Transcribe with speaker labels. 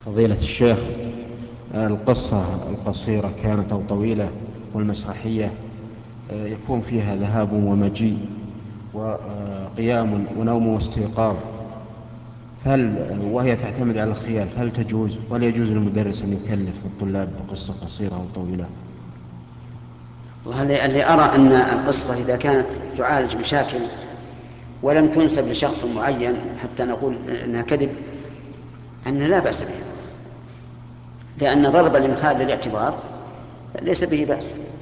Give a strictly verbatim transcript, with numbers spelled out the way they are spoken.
Speaker 1: فضيلة الشيخ، القصة القصيرة كانت أو طويلة والمسرحية يكون فيها ذهاب ومجيء وقيام ونوم واستيقاظ، هل وهي تعتمد على الخيال هل تجوز ولا يجوز للمدرس أن يكلف الطلاب بقصة قصيرة أو طويلة؟
Speaker 2: وهل اللي أرى أن القصة إذا كانت تعالج مشاكل ولم تنسب لشخص معين حتى نقول أنها كذب، أن لا بأس بها، لأن ضرب الإمثال للاعتبار ليس به بأس.